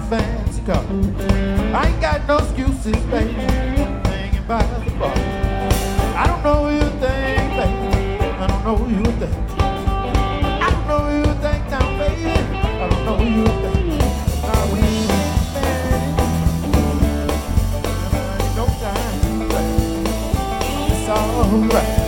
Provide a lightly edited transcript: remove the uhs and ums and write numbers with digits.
fancy car. I ain't got no excuses, baby, hanging by the bar. I don't know who you think, baby. I don't know who you think. I don't know who you think now, baby. I don't know who you think. Now we married. No time, baby. It's all right.